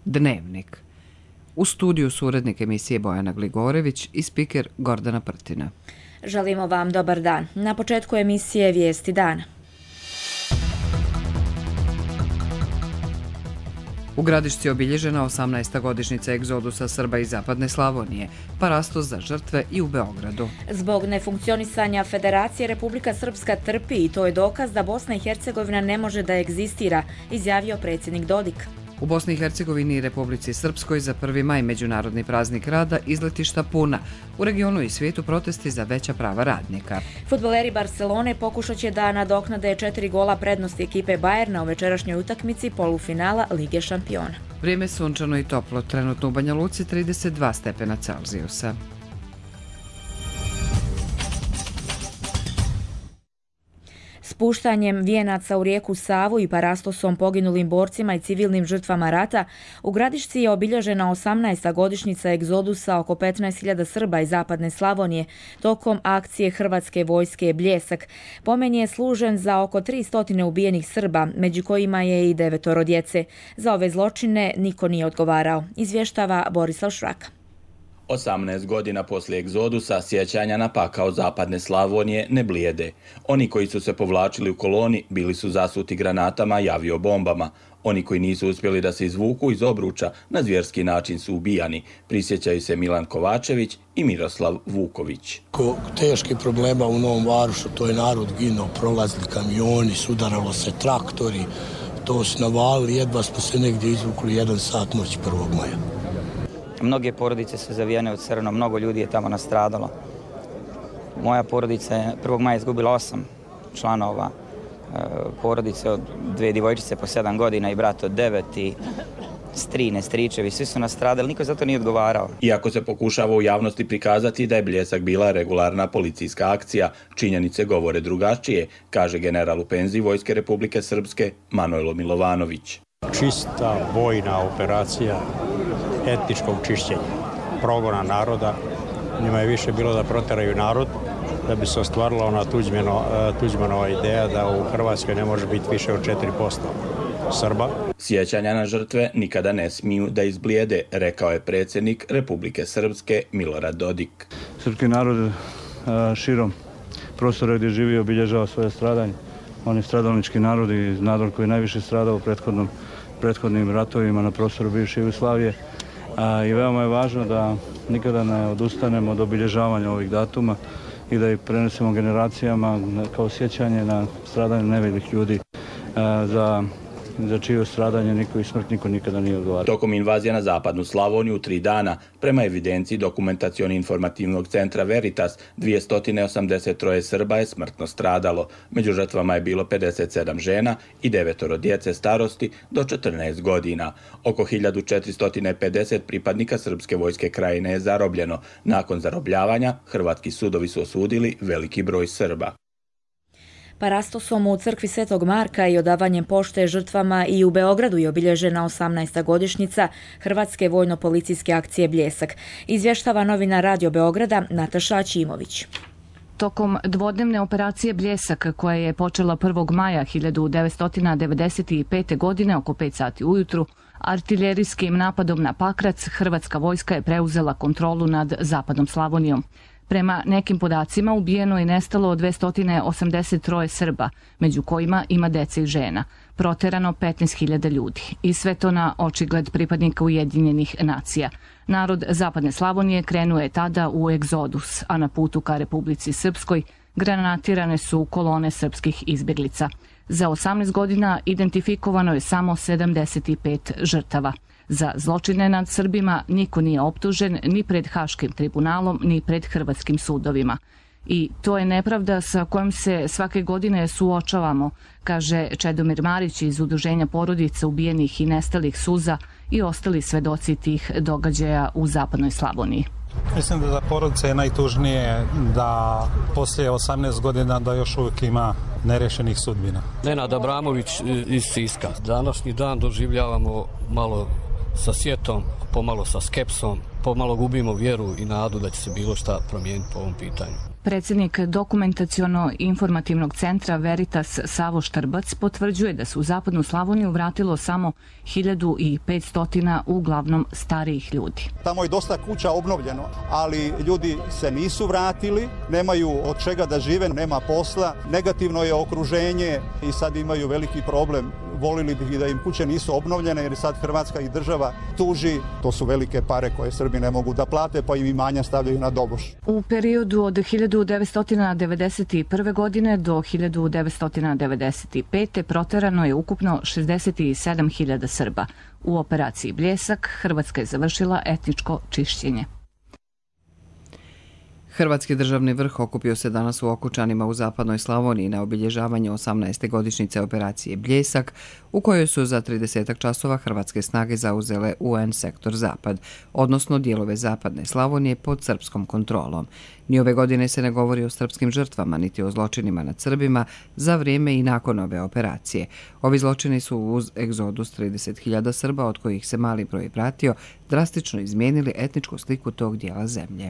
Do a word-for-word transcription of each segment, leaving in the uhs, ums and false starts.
Dnevnik. U studiju su urednik emisije Bojana Gligorević i spiker Gordana Prtina. Želimo vam dobar dan. Na početku emisije Vijesti dana. U Gradišci je obilježena osamnaesta godišnjica egzodusa Srba iz Zapadne Slavonije, parastos za žrtve i u Beogradu. Zbog nefunkcionisanja Federacije Republika Srpska trpi i to je dokaz da Bosna i Hercegovina ne može da egzistira, izjavio predsjednik Dodik. U Bosni i Hercegovini i Republici Srpskoj za prvi maj međunarodni praznik rada izletišta puna. U regionu i svijetu protesti za veća prava radnika. Fudbaleri Barcelone pokušat će da nadoknade četiri gola prednosti ekipe Bajerna u večerašnjoj utakmici polufinala Lige šampiona. Vrijeme sunčano i toplo, trenutno u Banja Luci trideset dva stepena Celzijusa. Spuštanjem vijenaca u rijeku Savu i parastosom poginulim borcima i civilnim žrtvama rata, u Gradišci je obilježena osamnaesta godišnjica egzodusa oko petnaest hiljada Srba iz Zapadne Slavonije tokom akcije Hrvatske vojske Bljesak. Pomen je služen za oko tristo ubijenih Srba, među kojima je i devetoro djece. Za ove zločine niko nije odgovarao, izvještava Borislav Šraka. osamnaest godina poslije egzodusa sjećanja na pakao Zapadne Slavonije ne blijede. Oni koji su se povlačili u koloni bili su zasuti granatama i aviobombama. Oni koji nisu uspjeli da se izvuku iz obruča na zvjerski način su ubijani. Prisjećaju se Milan Kovačević i Miroslav Vuković. Ko teški problema u Novom Varošu, to je narod ginuo, prolazili kamioni, sudaralo se traktori, to su navalili, jedva smo se negdje izvukli jedan sat noći prvog maja. Mnoge porodice su zavijene u crno, mnogo ljudi je tamo nastradalo. Moja porodica je prvog maja izgubila osam članova porodice, od dvije djevojčice po sedam godina i brat od devet i strine, stričevi, svi su nastradali, niko za to nije odgovarao. Iako se pokušava u javnosti prikazati da je Bljesak bila regularna policijska akcija, činjenice govore drugačije, kaže general u penziji Vojske Republike Srpske Manojlo Milovanović. Čista vojna operacija etničkog čišćenja, progona naroda. Njima je više bilo da proteraju narod, da bi se ostvarila ona Tuđmano, Tuđmanova ideja da u Hrvatskoj ne može biti više od četiri posto Srba. Sjećanja na žrtve nikada ne smiju da izblijede, rekao je predsjednik Republike Srpske Milorad Dodik. Srpski narod širom prostora gdje živi obilježava svoje stradanje. On je stradalnički narod i narod koji je najviše stradao u prethodnom, prethodnim ratovima na prostoru bivše Jugoslavije. A, i veoma je važno da nikada ne odustanemo od obilježavanja ovih datuma i da ih prenesemo generacijama kao sjećanje na stradanje nevinih ljudi a, za za čije stradanje niko i smrt niko nikada nije odgovarao. Tokom invazija na Zapadnu Slavoniju tri dana, prema evidenciji dokumentacioni-informativnog centra Veritas, dvjesto osamdeset tri Srba je smrtno stradalo. Među žrtvama je bilo pedeset sedam žena i devetoro djece starosti do četrnaest godina. Oko hiljadu četiristo pedeset pripadnika Srpske vojske Krajine je zarobljeno. Nakon zarobljavanja, hrvatski sudovi su osudili veliki broj Srba. Parastosom u crkvi Svetog Marka i odavanjem pošte žrtvama i u Beogradu je obilježena osamnaesta godišnjica Hrvatske vojno-policijske akcije Bljesak. Izvještava novinar Radio Beograda Nataša Aćimović. Tokom dvodnevne operacije Bljesak, koja je počela prvog maja hiljadu devetsto devedeset pete. godine oko pet sati ujutru, artiljerijskim napadom na Pakrac, hrvatska vojska je preuzela kontrolu nad Zapadnom Slavonijom. Prema nekim podacima ubijeno i nestalo dvjesto osamdeset tri Srba, među kojima ima dece i žena. Proterano petnaest hiljada ljudi. I sve to na očigled pripadnika Ujedinjenih nacija. Narod Zapadne Slavonije krenuo je tada u egzodus, a na putu ka Republici Srpskoj granatirane su kolone srpskih izbjeglica. Za osamnaest godina identifikovano je samo sedamdeset pet žrtava. Za zločine nad Srbima niko nije optužen ni pred Haškim tribunalom, ni pred hrvatskim sudovima. I to je nepravda sa kojom se svake godine suočavamo, kaže Čedomir Marić iz Udruženja porodica ubijenih i nestalih suza i ostali svedoci tih događaja u Zapadnoj Slavoniji. Mislim da za porodice je najtužnije da poslije osamnaest godina da još uvijek ima nerešenih sudbina. Nenad Abramović iz Siska. Današnji dan doživljavamo malo sa sjetom, pomalo sa skepsom, pomalo gubimo vjeru i nadu da će se bilo šta promijeniti po ovom pitanju. Predsjednik dokumentaciono-informativnog centra Veritas Savo Štrbac potvrđuje da se u zapadnu Slavoniju vratilo samo hiljadu petsto uglavnom starijih ljudi. Tamo je dosta kuća obnovljeno, ali ljudi se nisu vratili, nemaju od čega da žive, nema posla, negativno je okruženje i sad imaju veliki problem. Volili bi da im kuće nisu obnovljene jer sad Hrvatska i država tuži. To su velike pare koje Srbi ne mogu da plate pa im imanja stavljaju na doboš. U periodu od hiljadu devetsto devedeset prve. godine do hiljadu devetsto devedeset pete. proterano je ukupno šezdeset sedam hiljada Srba. U operaciji Bljesak Hrvatska je završila etničko čišćenje. Hrvatski državni vrh okupio se danas u Okučanima u zapadnoj Slavoniji na obilježavanje osamnaeste godišnjice operacije Bljesak, u kojoj su za trideset časova hrvatske snage zauzele U N sektor Zapad, odnosno dijelove zapadne Slavonije pod srpskom kontrolom. Ni ove godine se ne govori o srpskim žrtvama, niti o zločinima nad Srbima za vrijeme i nakon ove operacije. Ovi zločini su uz egzodus trideset hiljada Srba, od kojih se mali broj pratio, drastično izmijenili etničku sliku tog dijela zemlje.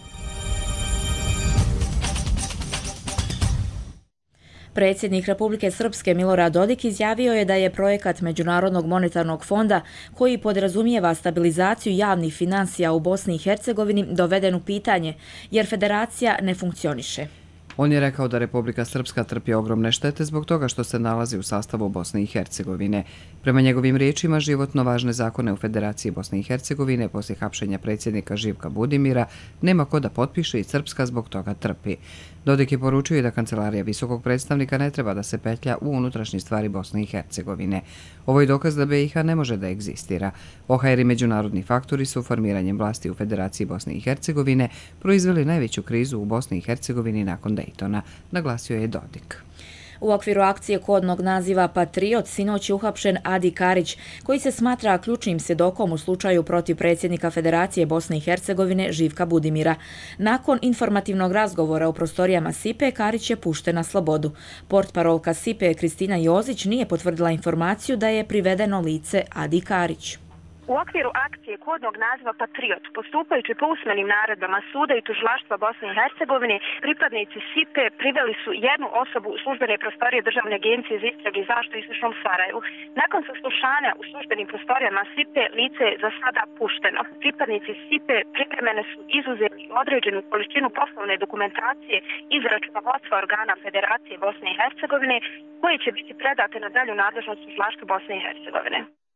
Predsjednik Republike Srpske Milorad Dodik izjavio je da je projekat Međunarodnog monetarnog fonda, koji podrazumijeva stabilizaciju javnih financija u Bosni i Hercegovini, doveden u pitanje, jer federacija ne funkcioniše. On je rekao da Republika Srpska trpi ogromne štete zbog toga što se nalazi u sastavu Bosne i Hercegovine. Prema njegovim riječima, životno važne zakone u Federaciji Bosne i Hercegovine poslije hapšenja predsjednika Živka Budimira nema ko da potpiše i Srpska zbog toga trpi. Dodik je poručio i da Kancelarija visokog predstavnika ne treba da se petlja u unutrašnje stvari Bosne i Hercegovine. Ovo je dokaz da B i H ne može da egzistira. O H R i međunarodni faktori su formiranjem vlasti u Federaciji Bosne i Hercegovine proizveli najveću krizu u Bosni i Hercegovini nakon Dejtona, naglasio je Dodik. U okviru akcije kodnog naziva Patriot sinoć je uhapšen Adi Karić, koji se smatra ključnim svjedokom u slučaju protiv predsjednika Federacije Bosne i Hercegovine Živka Budimira. Nakon informativnog razgovora u prostorijama Sipe, Karić je pušten na slobodu. Portparolka Sipe Kristina Jozić nije potvrdila informaciju da je privedeno lice Adi Karić. U okviru akcije kodnog naziva Patriot, postupajući po usmenim naredbama suda i tužilaštva Bosne i Hercegovine, pripadnici Sipe priveli su jednu osobu u službene prostorije Državne agencije za istrage i zaštitu u Istočnom Sarajevu. Nakon saslušanja u službenim prostorijama Sipe, lice je za sada pušteno. Pripadnici Sipe pripremene su izuzeti određenu količinu poslovne dokumentacije iz računovodstva organa Federacije Bosne i Hercegovine, koje će biti predate na dalju nadležnost tužilaštva Bosne i Hercegovine.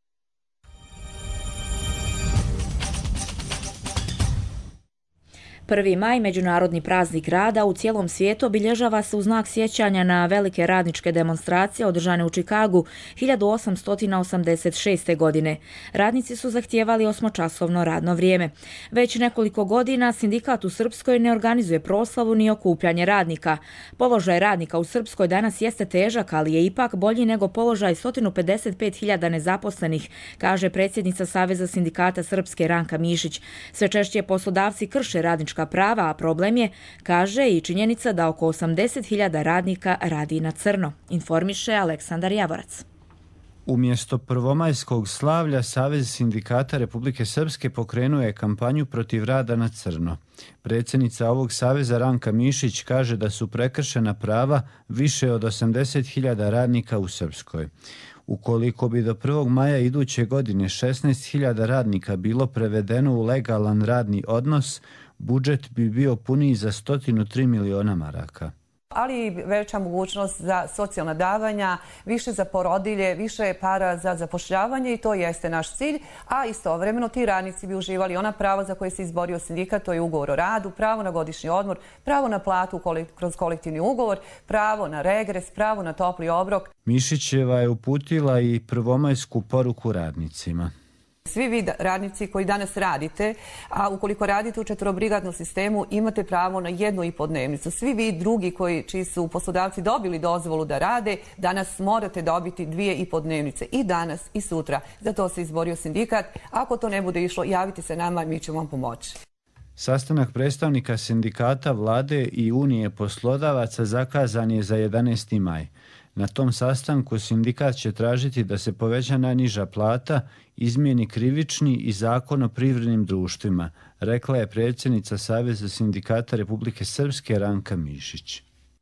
Prvi maj, međunarodni praznik rada, u cijelom svijetu obilježava se u znak sjećanja na velike radničke demonstracije održane u Čikagu hiljadu osamsto osamdeset šeste. godine. Radnici su zahtijevali osmočasovno radno vrijeme. Već nekoliko godina sindikat u Srpskoj ne organizuje proslavu ni okupljanje radnika. Položaj radnika u Srpskoj danas jeste težak, ali je ipak bolji nego položaj sto pedeset pet hiljada nezaposlenih, kaže predsjednica Saveza sindikata Srpske Ranka Mišić. Sve češće poslodavci krše radnička prava, a problem je, kaže, i činjenica da oko osamdeset hiljada radnika radi na crno, informiše Aleksandar Javorac. Umjesto prvomajskog slavlja, Savez sindikata Republike Srpske pokrenuo je kampanju protiv rada na crno. Predsjednica ovog saveza Ranka Mišić kaže da su prekršena prava više od osamdeset hiljada radnika u Srpskoj. Ukoliko bi do prvog maja iduće godine šesnaest hiljada radnika bilo prevedeno u legalan radni odnos, budžet bi bio puniji za sto tri miliona maraka. Ali i veća mogućnost za socijalna davanja, više za porodilje, više para za zapošljavanje i to jeste naš cilj, a istovremeno ti radnici bi uživali ona prava za koje se izborio sindikat, to je ugovor o radu, pravo na godišnji odmor, pravo na platu kroz kolektivni ugovor, pravo na regres, pravo na topli obrok. Mišićeva je uputila i prvomajsku poruku radnicima. Svi vi radnici koji danas radite, a ukoliko radite u četvorobrigadnom sistemu, imate pravo na jednu i po dnevnicu. Svi vi drugi koji, čiji su poslodavci dobili dozvolu da rade, danas morate dobiti dvije i po dnevnice. I danas i sutra. Za to se izborio sindikat. Ako to ne bude išlo, javite se nama i mi ćemo vam pomoći. Sastanak predstavnika sindikata, vlade i Unije poslodavaca zakazan je za jedanaesti maj. Na tom sastanku sindikat će tražiti da se poveća najniža plata, izmijeni krivični i zakon o privrednim društvima, rekla je predsjednica Saveza sindikata Republike Srpske Ranka Mišić.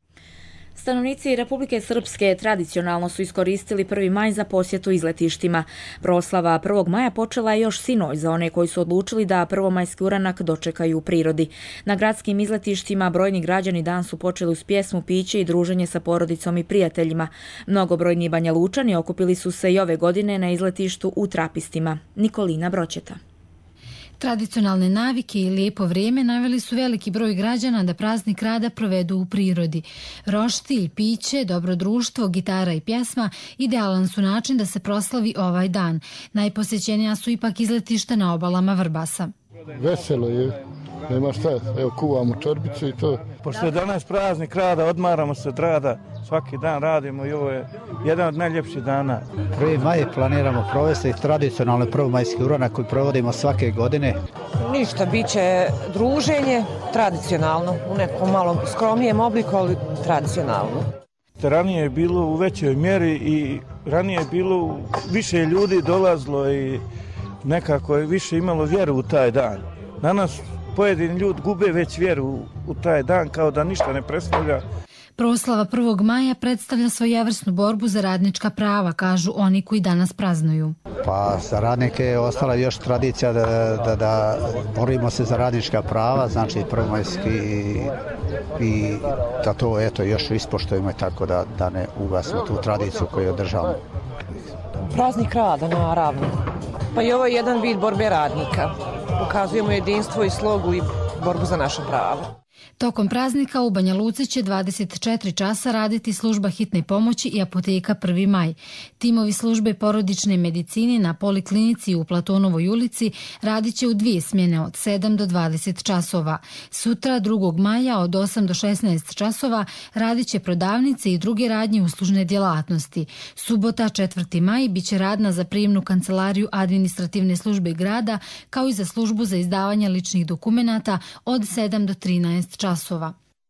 Stanovnici Republike Srpske tradicionalno su iskoristili prvi maj za posjetu izletištima. Proslava prvog maja počela je još sinoć za one koji su odlučili da prvomajski uranak dočekaju u prirodi. Na gradskim izletištima brojni građani dan su počeli uz pjesmu, piće i druženje sa porodicom i prijateljima. Mnogobrojni Banja Lučani okupili su se i ove godine na izletištu u Trapistima. Nikolina Broćeta. Tradicionalne navike i lijepo vrijeme naveli su veliki broj građana da praznik rada provedu u prirodi. Roštilj, piće, dobro društvo, gitara i pjesma idealan su način da se proslavi ovaj dan. Najposjećenija su ipak izletišta na obalama Vrbasa. Veselo je, nema šta, evo kuvamo čorbicu i to. Pošto je danas praznik rada, odmaramo se od rada, svaki dan radimo i ovo je jedan od najljepših dana. Prvi maj planiramo provesti tradicionalni prvomajski uranak koji provodimo svake godine. Ništa, bit će druženje tradicionalno, u nekom malom skromnijem obliku, ali tradicionalno. Ranije je bilo u većoj mjeri i ranije je bilo više ljudi dolazilo i nekako je više imalo vjeru u taj dan. Danas pojedini ljudi gube već vjeru u taj dan kao da ništa ne predstavlja. Proslava prvog maja predstavlja svojevrsnu borbu za radnička prava, kažu oni koji danas praznuju. Pa za radnike je ostala još tradicija da, da, da borimo se za radnička prava, znači prvomajski i, i da to eto, još ispoštujemo i tako da, da ne ugasimo tu tradiciju koju održavamo. Praznik rada, naravno. Pa i ovo je jedan vid borbe radnika. Ukazujemo jedinstvo i slogu i borbu za naše prava. Tokom praznika u Banja Luci će dvadeset četiri časa raditi služba hitne pomoći i apoteka prvi maj. Timovi službe porodične medicine na poliklinici u Platonovoj ulici radit će u dvije smjene od sedam do dvadeset časova. Sutra drugog maja od osam do šesnaest časova radit će prodavnice i druge radnje uslužne djelatnosti. Subota četvrti maj bit će radna za prijemnu kancelariju administrativne službe grada kao i za službu za izdavanje ličnih dokumenata od sedam do trinaest časova.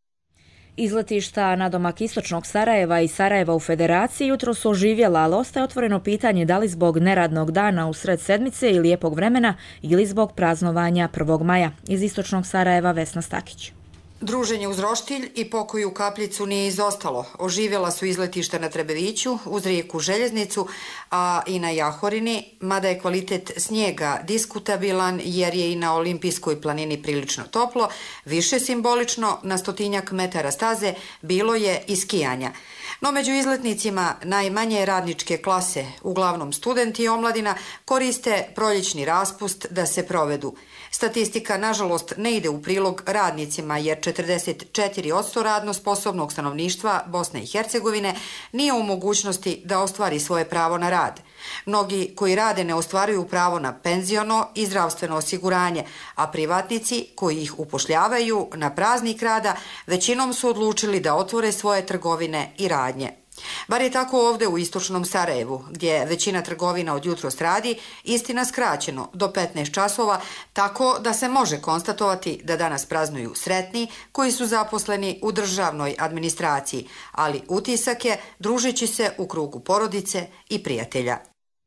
Izletišta nadomak istočnog Sarajeva i Sarajeva u Federaciji jutro su oživjela, ali ostaje otvoreno pitanje da li zbog neradnog dana usred sedmice i lijepog vremena ili zbog praznovanja prvog maja. Iz istočnog Sarajeva Vesna Stakić. Druženje uz roštilj i pokoju kapljicu nije izostalo. Oživjela su izletišta na Trebeviću, uz rijeku Željeznicu, a i na Jahorini, mada je kvalitet snijega diskutabilan jer je i na Olimpijskoj planini prilično toplo, više simbolično na stotinjak metara staze bilo je i skijanja. No među izletnicima najmanje radničke klase, uglavnom studenti i omladina, koriste proljećni raspust da se provedu. Statistika, nažalost, ne ide u prilog radnicima jer četrdeset četiri posto radno sposobnog stanovništva Bosne i Hercegovine nije u mogućnosti da ostvari svoje pravo na rad. Mnogi koji rade ne ostvaruju pravo na penziono i zdravstveno osiguranje, a privatnici koji ih upošljavaju na praznik rada većinom su odlučili da otvore svoje trgovine i radnje. Bar je tako ovdje u istočnom Sarajevu, gdje većina trgovina od jutros radi, istina skraćeno, do petnaest časova, tako da se može konstatovati da danas praznuju sretni koji su zaposleni u državnoj administraciji, ali utisak je družeći se u krugu porodice i prijatelja.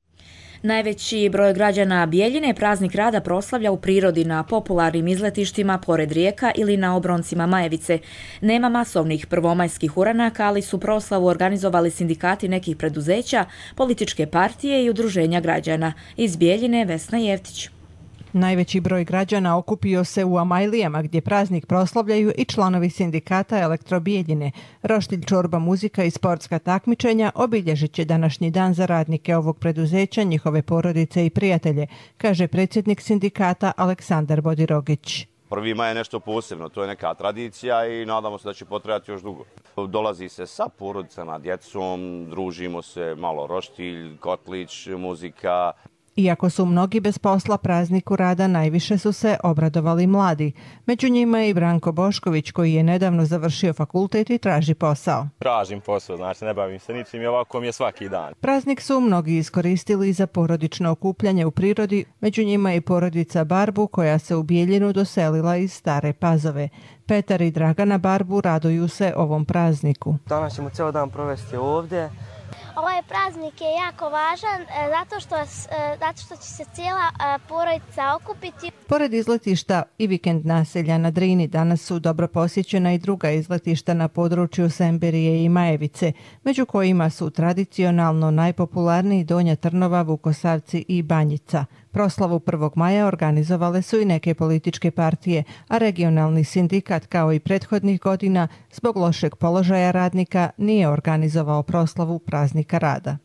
Najveći broj građana Bijeljine praznik rada proslavlja u prirodi na popularnim izletištima pored rijeka ili na obroncima Majevice. Nema masovnih prvomajskih uranaka, ali su proslavu organizovali sindikati nekih preduzeća, političke partije i udruženja građana. Iz Bijeljine Vesna Jeftić. Najveći broj građana okupio se u Amajlijama gdje praznik proslavljaju i članovi sindikata Elektrobijeljine. Roštilj, čorba, muzika i sportska takmičenja obilježit će današnji dan za radnike ovog preduzeća, njihove porodice i prijatelje, kaže predsjednik sindikata Aleksandar Bodirogić. Prvi maj je nešto posebno, to je neka tradicija i nadamo se da će potrajati još dugo. Dolazi se sa porodicama, djecom, družimo se, malo roštilj, kotlić, muzika. Iako su mnogi bez posla, prazniku rada najviše su se obradovali mladi. Među njima je i Branko Bošković, koji je nedavno završio fakultet i traži posao. Tražim posao, znači ne bavim se ničim i ovako mi je svaki dan. Praznik su mnogi iskoristili za porodično okupljanje u prirodi, među njima i porodica Barbu, koja se u Bijeljinu doselila iz Stare Pazove. Petar i Dragana Barbu raduju se ovom prazniku. Danas ćemo ceo dan provesti ovdje. Ovaj praznik je jako važan zato što, zato što će se cijela porodica okupiti. Pored izletišta i vikend naselja na Drini danas su dobro posjećena i druga izletišta na području Semberije i Majevice, među kojima su tradicionalno najpopularniji Donja Trnova, Vukosavci i Banjica. Proslavu prvog maja organizovale su i neke političke partije, a regionalni sindikat, kao i prethodnih godina, zbog lošeg položaja radnika, nije organizovao proslavu praznika rada.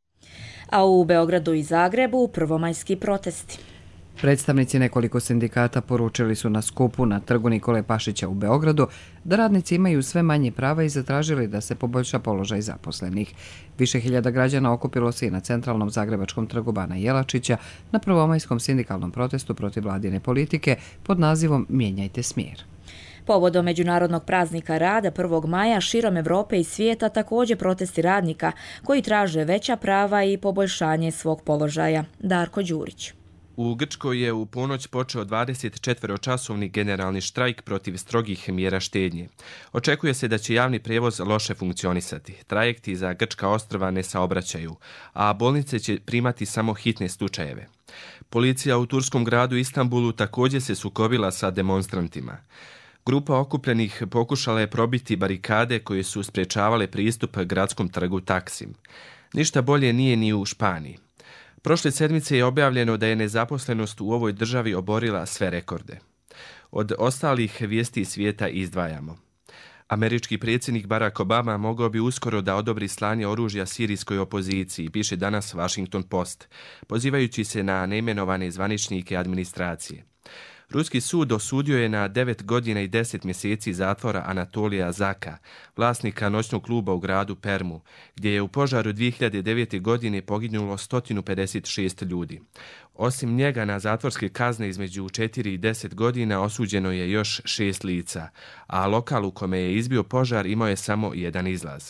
A u Beogradu i Zagrebu prvomajski protesti. Predstavnici nekoliko sindikata poručili su na skupu na trgu Nikole Pašića u Beogradu da radnici imaju sve manje prava i zatražili da se poboljša položaj zaposlenih. Više hiljada građana okupilo se i na centralnom zagrebačkom trgu Bana Jelačića na prvomajskom sindikalnom protestu protiv vladine politike pod nazivom Mijenjajte smjer. Povodom Međunarodnog praznika rada prvog maja širom Evrope i svijeta također protesti radnika koji traže veća prava i poboljšanje svog položaja. Darko Đurić. U Grčkoj je u ponoć počeo dvadesetčetvoročasovni generalni štrajk protiv strogih mjera štednje. Očekuje se da će javni prijevoz loše funkcionisati. Trajekti za grčka ostrva ne saobraćaju, a bolnice će primati samo hitne slučajeve. Policija u turskom gradu Istanbulu također se sukobila sa demonstrantima. Grupa okupljenih pokušala je probiti barikade koje su sprečavale pristup gradskom trgu Taksim. Ništa bolje nije ni u Španiji. Prošle sedmice je objavljeno da je nezaposlenost u ovoj državi oborila sve rekorde. Od ostalih vijesti svijeta izdvajamo. Američki predsjednik Barack Obama mogao bi uskoro da odobri slanje oružja sirijskoj opoziciji, piše danas Washington Post, pozivajući se na neimenovane zvaničnike administracije. Ruski sud osudio je na devet godina i deset mjeseci zatvora Anatolija Zaka, vlasnika noćnog kluba u gradu Permu, gdje je u požaru dvije hiljade devete. godine poginulo sto pedeset šest ljudi. Osim njega na zatvorske kazne između četiri i deset godina osuđeno je još šest lica, a lokal u kome je izbio požar imao je samo jedan izlaz.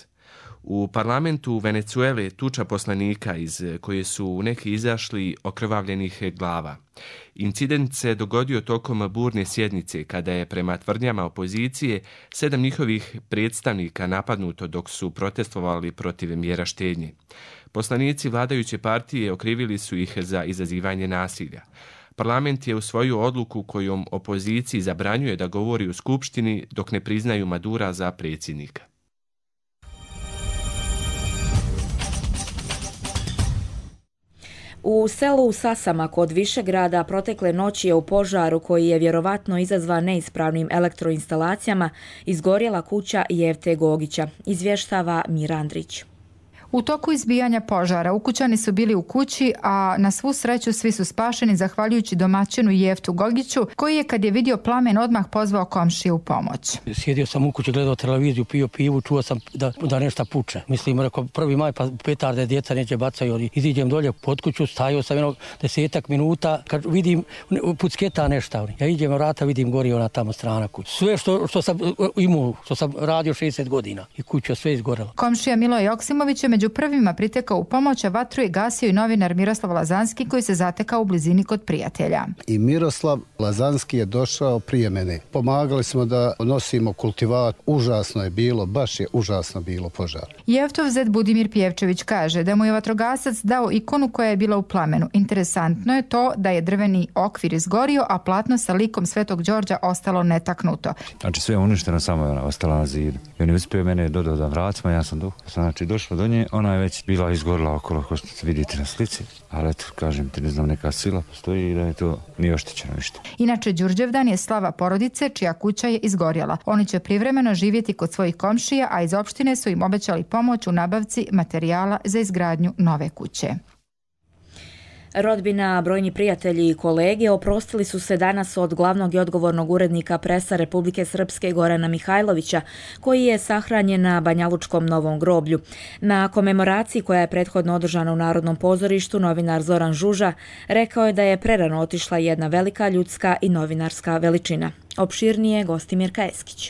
U parlamentu Venecuele tuča poslanika iz koje su neki izašli okrvavljenih glava. Incident se dogodio tokom burne sjednice kada je prema tvrdnjama opozicije sedam njihovih predstavnika napadnuto dok su protestovali protiv mjera štednje. Poslanici vladajuće partije okrivili su ih za izazivanje nasilja. Parlament je usvojio odluku kojom opoziciji zabranjuje da govori u skupštini dok ne priznaju Madura za predsjednika. U selu Sasama kod Višegrada protekle noći je u požaru koji je vjerovatno izazvan neispravnim elektroinstalacijama izgorjela kuća Jevte Gogića, izvještava Mirandrić. U toku izbijanja požara ukućani su bili u kući, a na svu sreću svi su spašeni zahvaljujući domaćinu Jeftu Gogiću, koji je kad je vidio plamen odmah pozvao komšije u pomoć. Sjedio sam u kući, gledao televiziju, pio pivu, čuo sam da, da nešto puče. Mislim, rekao, prvi maj pa petarde djeca neće bacaju. Iziđem dolje pod kuću, stajao sam jedno desetak minuta, kad vidim pucketa nešto. Ja idem u vrata, vidim gori ona tamo strana kuća. Sve što, što sam imao, što sam radio šezdeset godina i kuća sve izgorela. Komšija Miloje Joksimović je među prvima pritekao u pomoć, a vatru je gasio i novinar Miroslav Lazanski koji se zatekao u blizini kod prijatelja. I Miroslav Lazanski je došao prije mene. Pomagali smo da nosimo kultivat. Užasno je bilo, baš je užasno bilo požar. Jeftov zet Budimir Pjevčević kaže da mu je vatrogasac dao ikonu koja je bila u plamenu. Interesantno je to da je drveni okvir izgorio, a platno sa likom Svetog Đorđa ostalo netaknuto. Znači sve je uništeno, samo je ostala na zidu. I on je uspio mene dodao da vracima, ja sam do, znači došao do nje, ona je već bila izgorila okolo, kao što vidite na slici, ali eto, kažem ti, ne znam, neka sila postoji i da je to nije oštećeno ništa. Inače, Đurđevdan je slava porodice čija kuća je izgorjela. Oni će privremeno živjeti kod svojih komšija, a iz opštine su im obećali pomoć u nabavci materijala za izgradnju nove kuće. Rodbina, brojni prijatelji i kolege oprostili su se danas od glavnog i odgovornog urednika Presa Republike Srpske Gorana Mihajlovića, koji je sahranjen na Banjalučkom Novom groblju. Na komemoraciji koja je prethodno održana u Narodnom pozorištu, novinar Zoran Žuža rekao je da je prerano otišla jedna velika ljudska i novinarska veličina. Opširnije Gostimirka Eskić.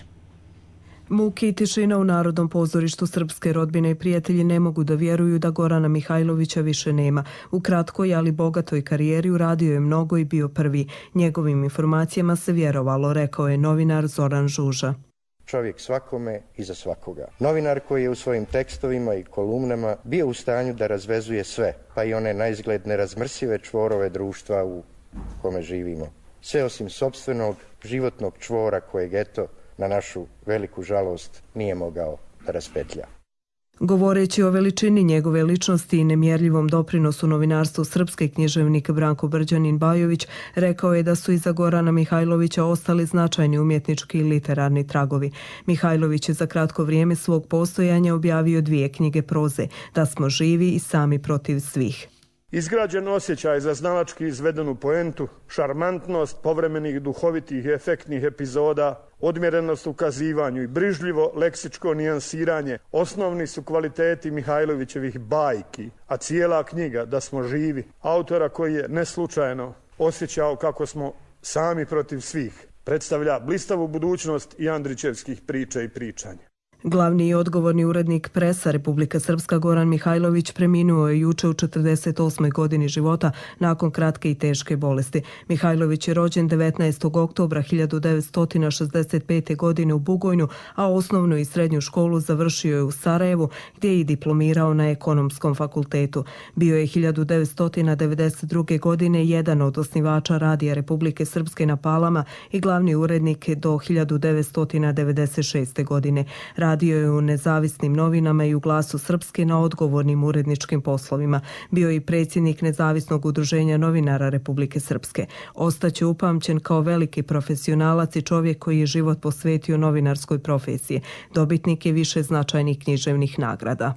Muke i tišina u Narodnom pozorištu srpske rodbine i prijatelji ne mogu da vjeruju da Gorana Mihajlovića više nema. U kratkoj, ali bogatoj karijeri uradio je mnogo i bio prvi. Njegovim informacijama se vjerovalo, rekao je novinar Zoran Žuža. Čovjek svakome i za svakoga. Novinar koji je u svojim tekstovima i kolumnama bio u stanju da razvezuje sve, pa i one naizgled nerazmrsive čvorove društva u kome živimo. Sve osim sopstvenog životnog čvora kojeg, eto, na našu veliku žalost nije mogao da raspetlja. Govoreći o veličini njegove ličnosti i nemjerljivom doprinosu novinarstvu srpske, književnik Branko Brđanin-Bajović rekao je da su iza Gorana Mihajlovića ostali značajni umjetnički i literarni tragovi. Mihajlović je za kratko vrijeme svog postojanja objavio dvije knjige proze, Da smo živi i Sami protiv svih. Izgrađen osjećaj za znalački izvedenu poentu, šarmantnost povremenih duhovitih i efektnih epizoda, odmjerenost u kazivanju i brižljivo leksičko nijansiranje osnovni su kvaliteti Mihajlovićevih bajki, a cijela knjiga Da smo živi, autora koji je neslučajno osjećao kako smo sami protiv svih, predstavlja blistavu budućnost i Andrićevskih priča i pričanja. Glavni i odgovorni urednik Presa Republika Srpska Goran Mihajlović preminuo je juče u četrdeset osmoj godini života nakon kratke i teške bolesti. Mihajlović je rođen devetnaestog oktobra hiljadu devetsto šezdeset pete. godine u Bugojnu, a osnovnu i srednju školu završio je u Sarajevu, gdje je i diplomirao na Ekonomskom fakultetu. Bio je hiljadu devetsto devedeset druge. godine jedan od osnivača Radija Republike Srpske na Palama i glavni urednik do hiljadu devetsto devedeset šeste. godine. Radio je u nezavisnim novinama i u Glasu Srpske na odgovornim uredničkim poslovima. Bio je i predsjednik Nezavisnog udruženja novinara Republike Srpske. Ostaće upamćen kao veliki profesionalac i čovjek koji je život posvetio novinarskoj profesiji. Dobitnik je više značajnih književnih nagrada.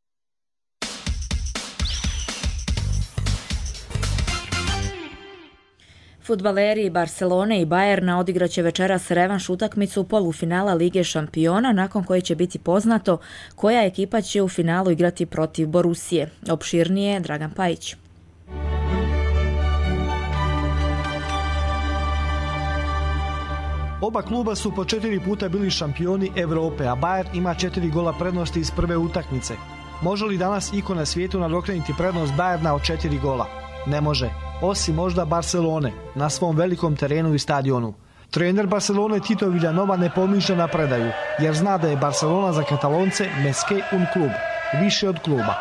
Fudbaleri Barcelone i Bayerna odigraće večeras revanš utakmicu polufinala Lige šampiona, nakon koje će biti poznato koja ekipa će u finalu igrati protiv Borusije. Opširnije Dragan Pajić. Oba kluba su po četiri puta bili šampioni Evrope, a Bayern ima četiri gola prednosti iz prve utakmice. Može li danas iko na svijetu nadoknaditi prednost Bayerna od četiri gola? Ne može, osim možda Barcelone, na svom velikom terenu i stadionu. Trener Barcelone Tito Villanova ne pomišlja na predaju, jer zna da je Barcelona za Katalonce meske un klub, više od kluba.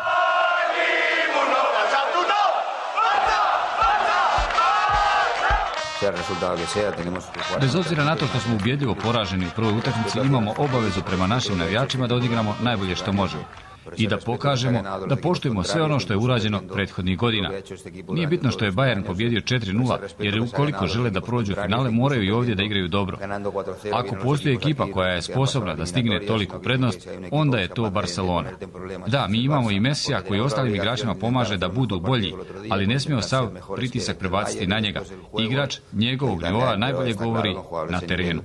Bez obzira na to što smo ubjedljivo poraženi u prvoj utakmici, imamo obavezu prema našim navijačima da odigramo najbolje što možemo i da pokažemo da poštujemo sve ono što je urađeno prethodnih godina. Nije bitno što je Bayern pobjedio četiri nula, jer ukoliko žele da prođu u finale, moraju i ovdje da igraju dobro. Ako postoji ekipa koja je sposobna da stigne toliku prednost, onda je to Barcelona. Da, mi imamo i Mesija koji ostalim igračima pomaže da budu bolji, ali ne smijemo sav pritisak prebaciti na njega. Igrač njegovog nivoa najbolje govori na terenu.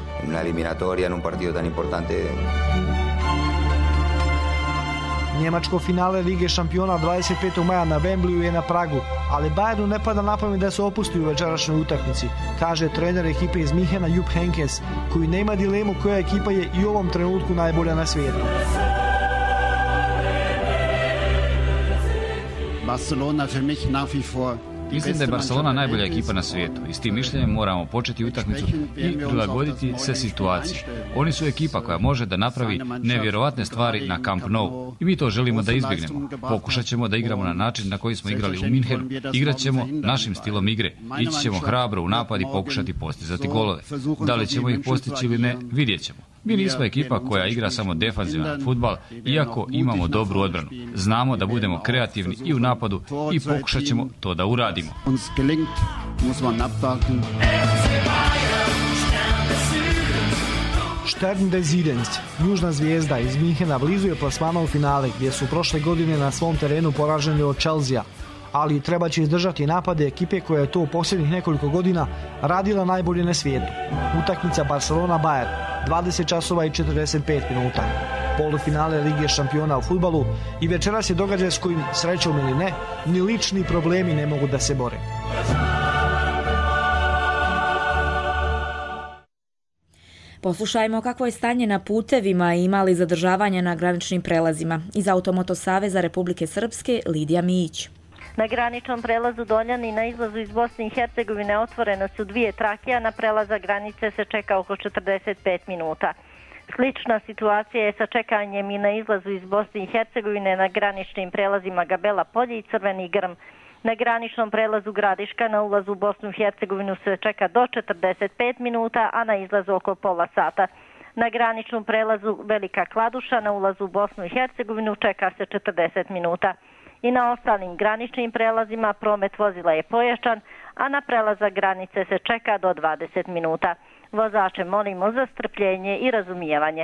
Njemačko finale Lige šampiona dvadeset petog maja na Wembleyu je na pragu, ali Bayernu ne pada na pamet da se opusti u večerašnjoj utakmici, kaže trener ekipe iz Minhena Jupp Heynckes, koji nema dilemu koja ekipa je i u ovom trenutku najbolja na svijetu. Barcelona für mich nach wie vor. Mislim da je Barcelona najbolja ekipa na svijetu i s tim mišljenjem moramo početi utakmicu i prilagoditi se situaciji. Oni su ekipa koja može da napravi nevjerovatne stvari na Camp Nou i mi to želimo da izbjegnemo. Pokušat ćemo da igramo na način na koji smo igrali u Minhenu. Igrat ćemo našim stilom igre. Ići ćemo hrabro u napad i pokušati postizati golove. Da li ćemo ih postići ili ne, vidjet ćemo. Mi nismo ekipa koja igra samo defanzivan fudbal, iako imamo dobru odbranu. Znamo da budemo kreativni i u napadu i pokušat ćemo to da uradimo. Stern des Südens, južna zvijezda iz Minhena, blizu je plasmana u finale, gdje su prošle godine na svom terenu poraženi od Chelsea. ali treba će izdržati napade ekipe koja je to u posljednjih nekoliko godina radila najbolje na svijetu. Utakmica Barcelona-Bayern, dvadeset časova i četrdeset pet minuta. Polufinale Lige šampiona u fudbalu i večeras je događaj s kojim, srećom ili ne, ni lični problemi ne mogu da se bore. Poslušajmo kakvo je stanje na putevima i ima li zadržavanja na graničnim prelazima. Iz Automoto Saveza Republike Srpske, Lidija Mijić. Na graničnom prelazu Doljani na izlazu iz Bosne i Hercegovine otvorene su dvije trake, a na prelaza granice se čeka oko četrdeset pet minuta. Slična situacija je sa čekanjem i na izlazu iz Bosne i Hercegovine na graničnim prelazima Gabela Polje i Crveni Grm. Na graničnom prelazu Gradiška na ulazu u Bosnu i Hercegovinu se čeka do četrdeset pet minuta, a na izlazu oko pola sata. Na graničnom prelazu Velika Kladuša na ulazu u Bosnu i Hercegovinu čeka se četrdeset minuta. I na ostalim graničnim prelazima promet vozila je pojačan, a na prelazak granice se čeka do dvadeset minuta. Vozače molimo za strpljenje i razumijevanje.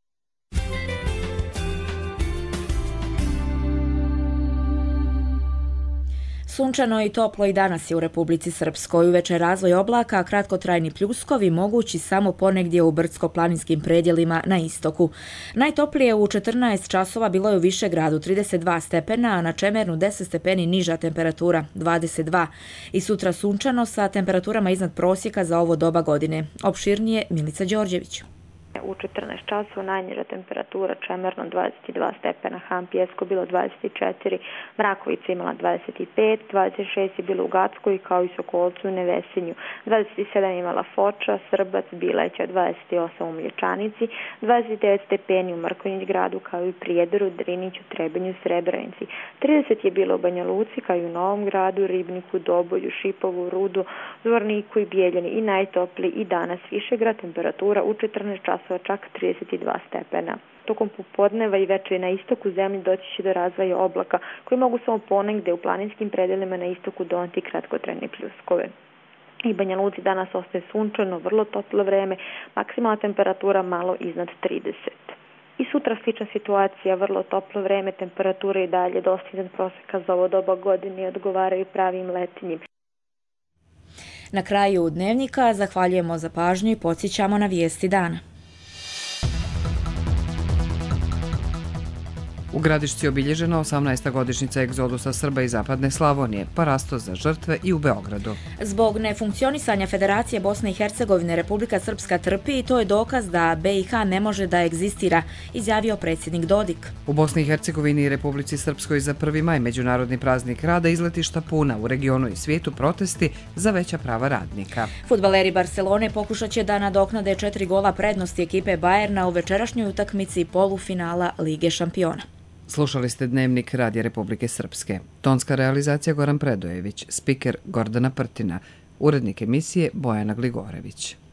Sunčano i toplo i danas je u Republici Srpskoj. Uveče razvoj oblaka, a kratkotrajni pljuskovi mogući samo ponegdje u brdsko-planinskim predjelima na istoku. Najtoplije u četrnaest časova bilo je u Višegradu trideset dva stepena, a na Čemernu deset stepeni niža temperatura dvadeset dva. I sutra sunčano sa temperaturama iznad prosjeka za ovo doba godine. Opširnije Milica Đorđević. U četrnaest časova najniža temperatura Čemerno dvadeset dva stepena, Han Pjesko bilo dvadeset četiri, Mrakovica imala dvadeset pet, dvadeset šest je bilo u Gackoj kao i Sokolcu u Nevesinju, dvadeset sedam imala Foča, Srbac, Bileća, dvadeset osam u Mlječanici, dvadeset devet stepeni u Mrkonjić gradu kao i u Prijedoru, Driniću, Trebenju, Srebrenici, trideset je bilo u Banja Luci kao i u Novom gradu, Ribniku, Dobolju, Šipovu, Rudu, Zvorniku i Bijeljani i najtopliji i danas Višegrad, temperatura u četrnaest časova čak trideset dva stepena. Tokom popodneva i večeri na istoku zemlje doći će do razvoja oblaka koji mogu samo ponegde u planinskim predelima na istoku doneti kratkotrajne pljuskove. I Banja Luci danas ostaje sunčano, vrlo toplo vreme, maksimalna temperatura malo iznad trideset. I sutra slična situacija, vrlo toplo vreme, temperatura i dalje dosta iznad proseka za ovo doba godine i odgovaraju pravim letnjim. Na kraju dnevnika zahvaljujemo za pažnju i podsjećamo na vijesti dana. U Gradišci obilježena osamnaesta godišnjica egzodusa Srba iz Zapadne Slavonije, parastos za žrtve i u Beogradu. Zbog nefunkcionisanja Federacije Bosne i Hercegovine Republika Srpska trpi i to je dokaz da B i H ne može da egzistira, izjavio predsjednik Dodik. U Bosni i Hercegovini i Republici Srpskoj za prvi maj međunarodni praznik rada, izletišta puna, u regionu i svijetu protesti za veća prava radnika. Fudbaleri Barcelone pokušat će da nadoknade četiri gola prednosti ekipe Bayerna u večerašnjoj utakmici polufinala Lige šampiona. Slušali ste Dnevnik Radija Republike Srpske. Tonska realizacija Goran Predojević, spiker Gordana Prtina, urednik emisije Bojana Gligorević.